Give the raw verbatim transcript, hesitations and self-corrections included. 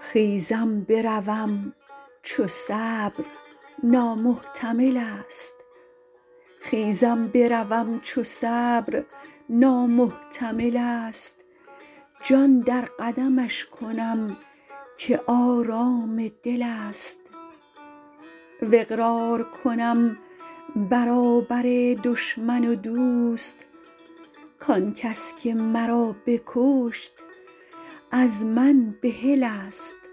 خیزم بروم چو صبر نامحتمل است خیزم بروم چو صبر نامحتمل است جان در قدمش کنم که آرام دل است و اقرار کنم برابر دشمن و دوست کآن کس که مرا بکشت از من بحل است